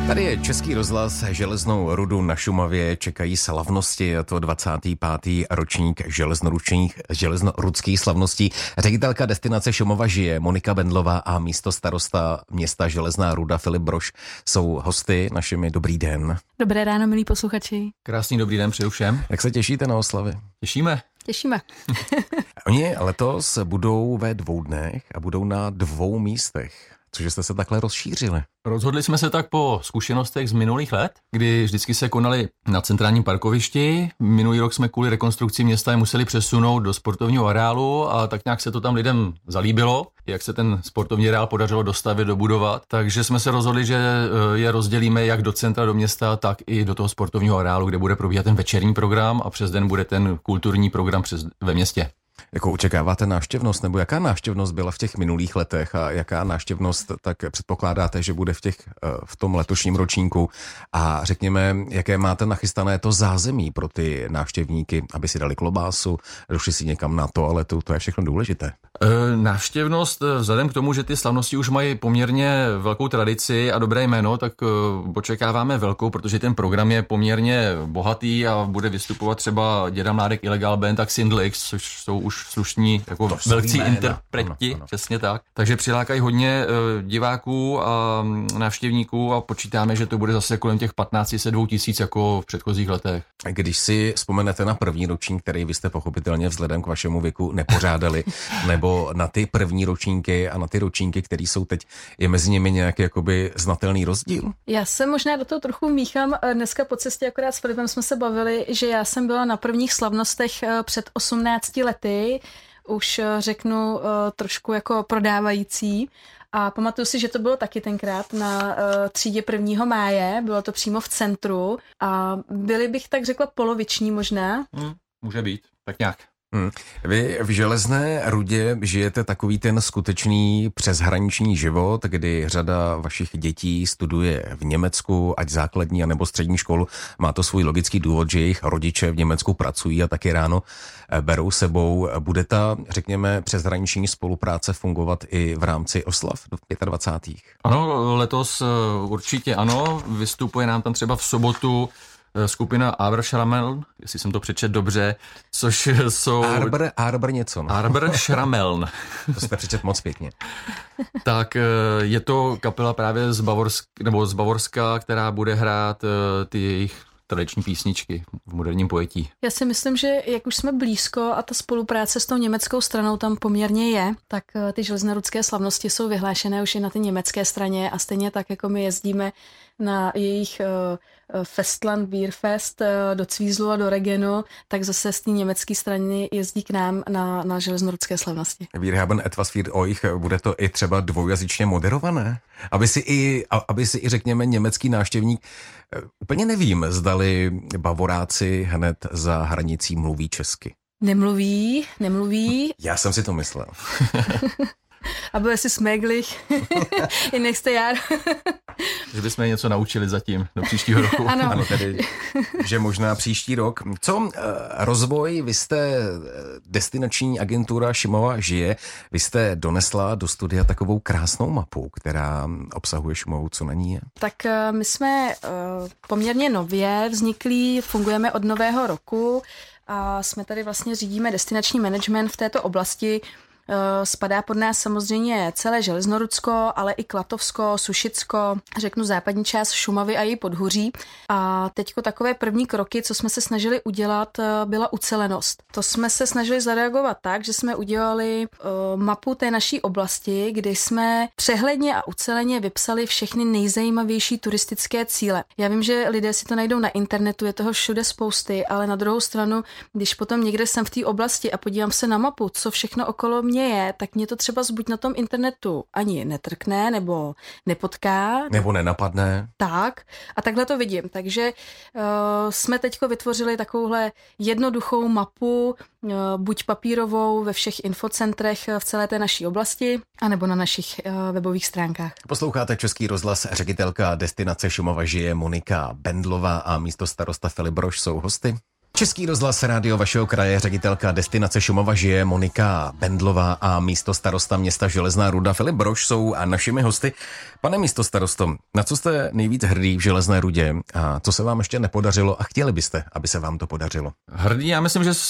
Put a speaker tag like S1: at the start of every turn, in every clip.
S1: Tady je Český rozhlas, Železnou rudu na Šumavě čekají slavnosti, a to 25. ročník železnорudských slavností. Ředitelka destinace Šumava žije Monika Bendlová a místostarosta města Železná ruda Filip Brož jsou hosty našimi. Dobrý den.
S2: Dobré ráno, milí posluchači.
S3: Krásný dobrý den přeju všem.
S1: Jak se těšíte na oslavy?
S2: Těšíme.
S1: Oni letos budou ve 2 dnech a budou na 2 místech. Cože jste se takhle rozšířili?
S3: Rozhodli jsme se tak po zkušenostech z minulých let, kdy vždycky se konaly na centrálním parkovišti. Minulý rok jsme kvůli rekonstrukci města je museli přesunout do sportovního areálu a tak nějak se to tam lidem zalíbilo, jak se ten sportovní areál podařilo dostavět, dobudovat. Takže jsme se rozhodli, že je rozdělíme jak do centra, do města, tak i do toho sportovního areálu, kde bude probíhat ten večerní program a přes den bude ten kulturní program ve městě.
S1: Jako očekáváte návštěvnost, nebo jaká návštěvnost byla v těch minulých letech a jaká návštěvnost tak předpokládáte, že bude v tom letošním ročníku a řekněme, jaké máte nachystané to zázemí pro ty návštěvníky, aby si dali klobásu, došli si někam na toaletu, to je všechno důležité.
S3: Návštěvnost, vzhledem k tomu, že ty slavnosti už mají poměrně velkou tradici a dobré jméno, tak očekáváme velkou, protože ten program je poměrně bohatý a bude vystupovat třeba Děda Mládek Illegal Band, tak Sindlix, což jsou už slušní jako velcí interpreti, ano. Přesně tak. Takže přilákají hodně diváků a návštěvníků a počítáme, že to bude zase kolem těch 1500 2000 jako v předchozích letech.
S1: Když si vzpomenete na první ročník, který vy jste pochopitelně vzhledem k vašemu věku nepořádali, nebo na ty první ročníky a na ty ročníky, které jsou teď, je mezi nimi nějaký jakoby znatelný rozdíl?
S2: Já se možná do toho trochu míchám. Dneska po cestě akorát s Filipem jsme se bavili, že já jsem byla na prvních slavnostech před 18 lety, už řeknu trošku jako prodávající. A pamatuju si, že to bylo taky tenkrát na třídě 1. máje, bylo to přímo v centru a byli bych tak řekla poloviční možná.
S3: Může být, tak nějak.
S1: Vy v Železné Rudě žijete takový ten skutečný přeshraniční život, kdy řada vašich dětí studuje v Německu, ať základní, anebo střední školu. Má to svůj logický důvod, že jejich rodiče v Německu pracují a taky ráno berou sebou. Bude ta, řekněme, přeshraniční spolupráce fungovat i v rámci oslav do 25.
S3: Ano, letos určitě ano. Vystupuje nám tam třeba v sobotu skupina Arbor-Schrameln, jestli jsem to přečet dobře, což jsou...
S1: Arbor něco, no.
S3: Arbor-Schrameln.
S1: To jste přečet moc pěkně.
S3: Tak je to kapela právě z Bavorska, která bude hrát ty jejich tradiční písničky v moderním pojetí.
S2: Já si myslím, že jak už jsme blízko a ta spolupráce s tou německou stranou tam poměrně je, tak ty železnorudské slavnosti jsou vyhlášené už i na té německé straně a stejně tak, jako my jezdíme na jejich Festland Bierfest do Cvízlu a do Regenu, tak zase z té německé strany jezdí k nám na železnorudské slavnosti.
S1: Wir haben etwas für euch, bude to i třeba dvoujazyčně moderované? Aby si i řekněme německý návštěvník, úplně nevím, zdali Bavoráci hned za hranicí mluví česky. Nemluví. Já jsem si to myslel.
S2: Aber es ist möglich. In nächstes Jahr.
S3: Že bychom něco naučili zatím do příštího roku.
S1: Ano, tedy, že možná příští rok. Co rozvoj? Vy jste destinační agentura Šumava žije. Vy jste donesla do studia takovou krásnou mapu, která obsahuje Šumavu, co na ní je.
S2: Tak my jsme poměrně nově vzniklí, fungujeme od nového roku a jsme tady vlastně řídíme destinační management v této oblasti. Spadá pod nás samozřejmě celé Železnorudsko, ale i Klatovsko, Sušicko, řeknu západní část Šumavy a její podhůří. A teďko takové první kroky, co jsme se snažili udělat, byla ucelenost. To jsme se snažili zareagovat tak, že jsme udělali mapu té naší oblasti, kdy jsme přehledně a uceleně vypsali všechny nejzajímavější turistické cíle. Já vím, že lidé si to najdou na internetu, je toho všude spousty, ale na druhou stranu, když potom někde jsem v té oblasti a podívám se na mapu, co všechno okolo mě je, tak mě to třeba buď na tom internetu ani netrkne, nebo nepotká.
S1: Nebo nenapadne.
S2: Tak. A takhle to vidím. Takže jsme teďko vytvořili takovouhle jednoduchou mapu, buď papírovou ve všech infocentrech v celé té naší oblasti, anebo na našich webových stránkách.
S1: Posloucháte Český rozhlas, ředitelka destinace Šumava žije Monika Bendlová a místostarosta Filip Brož jsou hosty. Český rozhlas rádio vašeho kraje, ředitelka destinace Šumava žije Monika Bendlová a místostarosta města Železná Ruda Filip Brož jsou našimi hosty. Pane místostarosto, na co jste nejvíc hrdý v Železné Rudě a co se vám ještě nepodařilo a chtěli byste, aby se vám to podařilo?
S3: Hrdý, já myslím, že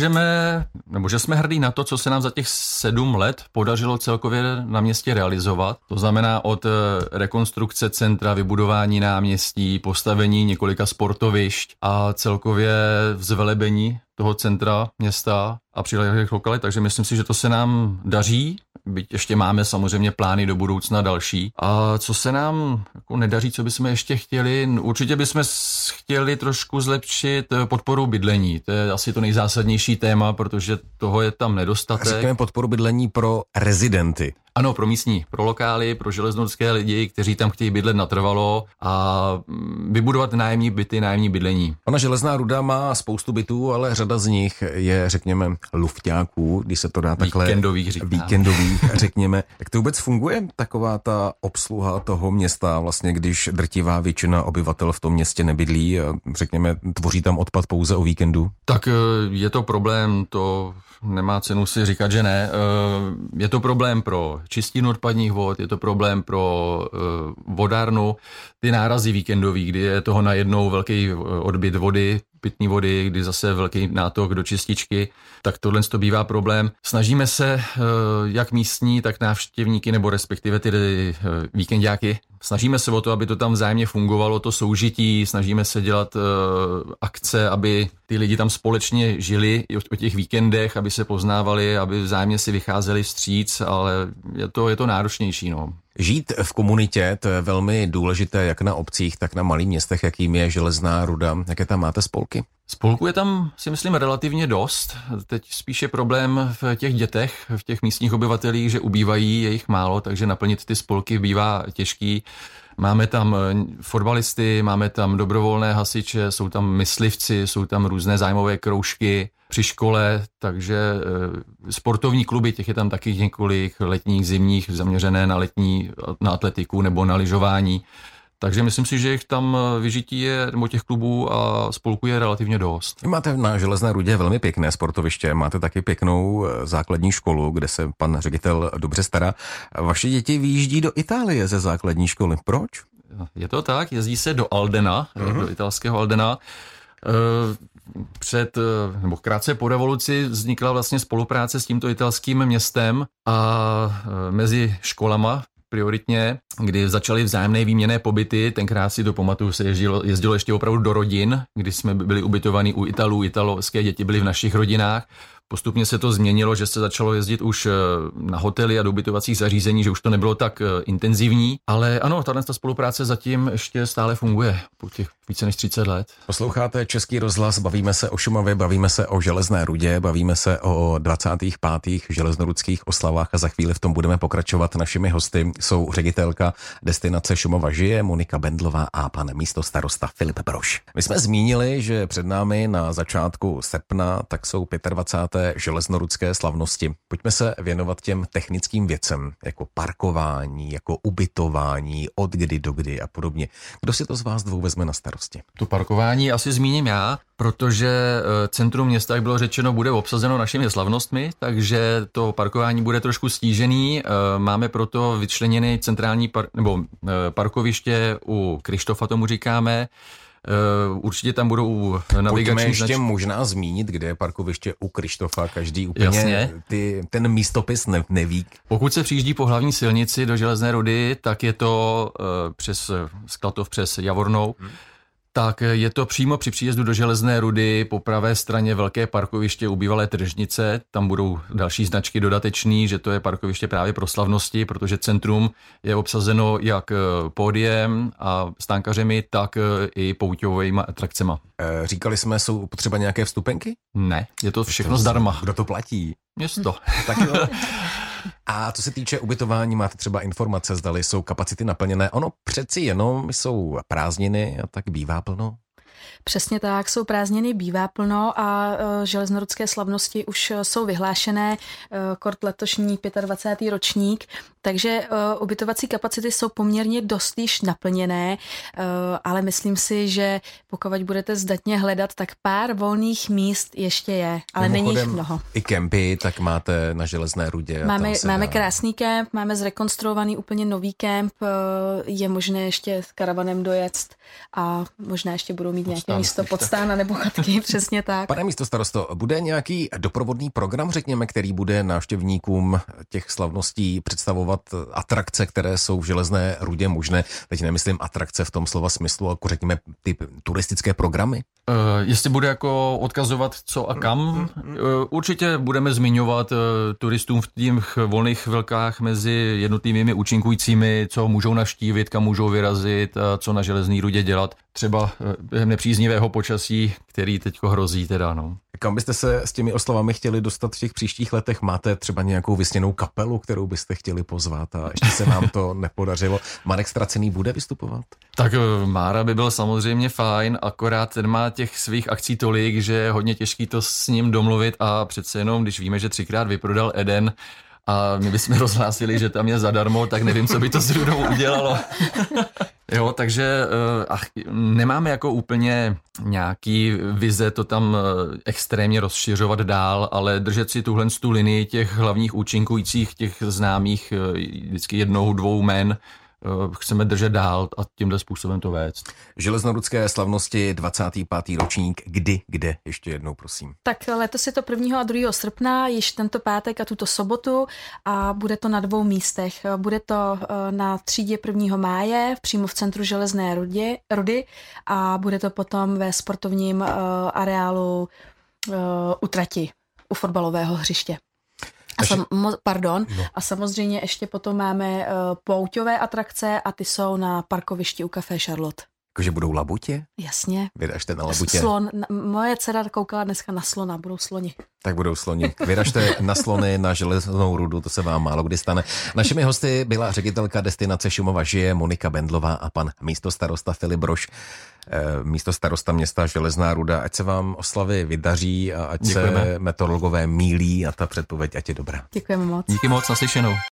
S3: že jsme hrdí na to, co se nám za těch 7 let podařilo celkově na městě realizovat. To znamená od rekonstrukce centra, vybudování náměstí, postavení několika sportovišť a celkově zvelebení toho centra města a přilehlých lokalit, takže myslím si, že to se nám daří, byť ještě máme samozřejmě plány do budoucna další. A co se nám jako nedaří, co bychom ještě chtěli? Určitě bychom chtěli trošku zlepšit podporu bydlení. To je asi to nejzásadnější téma, protože toho je tam nedostatek.
S1: Řekněme podporu bydlení pro rezidenty.
S3: Ano, pro místní, pro lokály, pro železnorodské lidi, kteří tam chtějí bydlet natrvalo a vybudovat nájemní byty, nájemní bydlení.
S1: Ona Železná Ruda má spoustu bytů, ale řada z nich je, řekněme, lufťáků, když se to dá takhle... Víkendových, řekněme. Jak to vůbec funguje, taková ta obsluha toho města, vlastně, když drtivá většina obyvatel v tom městě nebydlí a, řekněme, tvoří tam odpad pouze o víkendu?
S3: Tak je to problém, to nemá cenu si říkat, že ne. Je to problém pro čistírnu odpadních vod, je to problém pro vodárnu, ty nárazy víkendový, kdy je toho najednou velký odbyt vody, pitné vody, kdy zase velký nátok do čističky, tak tohle to bývá problém. Snažíme se, jak místní, tak návštěvníky, nebo respektive ty víkendáky, snažíme se o to, aby to tam vzájemně fungovalo, to soužití, snažíme se dělat akce, aby ty lidi tam společně žili i o těch víkendech, aby se poznávali, aby vzájemně si vycházeli vstříc, ale je to náročnější, no.
S1: Žít v komunitě, to je velmi důležité jak na obcích, tak na malých městech, jakým je Železná Ruda. Jaké tam máte spolky?
S3: Spolků je tam, si myslím, relativně dost. Teď spíše problém v těch dětech, v těch místních obyvatelích, že ubývají, je jich málo, takže naplnit ty spolky bývá těžký. Máme tam fotbalisty, máme tam dobrovolné hasiče, jsou tam myslivci, jsou tam různé zájmové kroužky při škole, takže sportovní kluby, těch je tam taky několik, letních, zimních, zaměřené na atletiku nebo na lyžování. Takže myslím si, že jich tam vyžití nebo těch klubů a spolků je relativně dost.
S1: Máte na Železné Rudě velmi pěkné sportoviště, máte taky pěknou základní školu, kde se pan ředitel dobře stará. Vaše děti vyjíždí do Itálie ze základní školy. Proč?
S3: Je to tak, jezdí se do Aldena, do italského Aldena. Krátce po revoluci vznikla vlastně spolupráce s tímto italským městem a mezi školama prioritně, kdy začaly vzájemné výměnné pobyty, tenkrát si to pamatuju, se jezdilo ještě opravdu do rodin, kdy jsme byli ubytovaní u Italů, italské děti byly v našich rodinách. Postupně se to změnilo, že se začalo jezdit už na hotely a do ubytovacích zařízení, že už to nebylo tak intenzivní, ale ano, ta spolupráce zatím ještě stále funguje po těch více než 30 let.
S1: Posloucháte Český rozhlas, bavíme se o Šumavě, bavíme se o Železné Rudě, bavíme se o 25. železnorodských oslavách a za chvíli v tom budeme pokračovat. Našimi hosty jsou ředitelka destinace Šumava žije Monika Bendlová a pan místostarosta Filip Brož. My jsme zmínili, že před námi na začátku srpna tak jsou 25. železnorodské slavnosti. Pojďme se věnovat těm technickým věcem, jako parkování, jako ubytování, od kdy do kdy a podobně. Kdo si to z vás dvou vezme na starosti?
S3: To parkování asi zmíním já, protože centrum města, jak bylo řečeno, bude obsazeno našimi slavnostmi, takže to parkování bude trošku stížený. Máme proto vyčleněné centrální parkoviště u Krištofa, tomu říkáme. Určitě tam budou navigační
S1: značky. Možná zmínit, kde je parkoviště u Krištofa, každý úplně ten místopis neví.
S3: Pokud se přijíždí po hlavní silnici do Železné Rudy, tak je to přes Sklatov, přes Javornou, tak je to přímo při příjezdu do Železné Rudy po pravé straně velké parkoviště u bývalé tržnice. Tam budou další značky dodatečný, že to je parkoviště právě pro slavnosti, protože centrum je obsazeno jak pódiem a stánkařemi, tak i pouťovými atrakcema.
S1: Říkali jsme, jsou potřeba nějaké vstupenky?
S3: Ne, je to všechno zdarma.
S1: Kdo to platí?
S3: Město.
S1: Tak jo. A co se týče ubytování, máte třeba informace, zdali jsou kapacity naplněné? Ono přeci jenom jsou prázdniny a tak bývá plno.
S2: Přesně tak, jsou prázdniny, bývá plno a železnorodské slavnosti už jsou vyhlášené, kort letošní 25. ročník, Takže ubytovací kapacity jsou poměrně dost již naplněné, ale myslím si, že pokud budete zdatně hledat, tak pár volných míst ještě je, ale není jich mnoho.
S1: I kempy, tak máte na Železné Rudě.
S2: Máme krásný kemp, máme zrekonstruovaný úplně nový kemp, je možné ještě s karavanem dojet a možná ještě budou mít nějaké místo podstána nebo chatky, přesně tak.
S1: Pane místostarosto, bude nějaký doprovodný program, řekněme, který bude návštěvníkům těch slavností představovat atrakce, které jsou v Železné Rudě možné? Teď nemyslím atrakce v tom slova smyslu, jako řekněme ty turistické programy?
S3: Jestli bude jako odkazovat co a kam, určitě budeme zmiňovat turistům v těch volných chvilkách mezi jednotlivými účinkujícími, co můžou navštívit, kam můžou vyrazit, co na Železné Rudě dělat. Třeba během nepříznivého počasí, který teďko hrozí teda, no.
S1: Kam byste se s těmi oslavami chtěli dostat v těch příštích letech? Máte třeba nějakou vysněnou kapelu, kterou byste chtěli pozvat a ještě se nám to nepodařilo? Marek Ztracený bude vystupovat?
S3: Tak Mára by byl samozřejmě fajn, akorát ten má těch svých akcí tolik, že je hodně těžký to s ním domluvit a přece jenom, když víme, že 3krát vyprodal Eden a my bychom rozhlásili, že tam je zadarmo, tak nevím, co by to s Rudou udělalo. Jo, takže nemáme jako úplně nějaký vize to tam extrémně rozšiřovat dál, ale držet si tuhle linii těch hlavních účinkujících, těch známých vždycky 1-2 jmen, chceme držet dál a tímhle způsobem to vést.
S1: Železnorudské slavnosti 25. ročník, kde ještě jednou, prosím.
S2: Tak letos je to 1. a 2. srpna, již tento pátek a tuto sobotu a bude to na 2 místech. Bude to na třídě 1. máje, přímo v centru Železné Rudy a bude to potom ve sportovním areálu u trati, u fotbalového hřiště. A samozřejmě ještě potom máme pouťové atrakce a ty jsou na parkovišti u Café Charlotte.
S1: Jakože budou labutě?
S2: Jasně.
S1: Vyražte na labutě.
S2: Moje dcera koukala dneska na slona, budou sloni.
S1: Tak budou sloni. Vyražte na slony, na Železnou Rudu, to se vám málo kdy stane. Našimi hosty byla ředitelka destinace Šumava žije Monika Bendlová a pan místostarosta Filip Brož, místostarosta města Železná Ruda. Ať se vám oslavy vydaří a ať se meteorologové mýlí a ta předpověď ať je dobrá.
S2: Děkujeme moc.
S3: Díky moc, naslyšenou.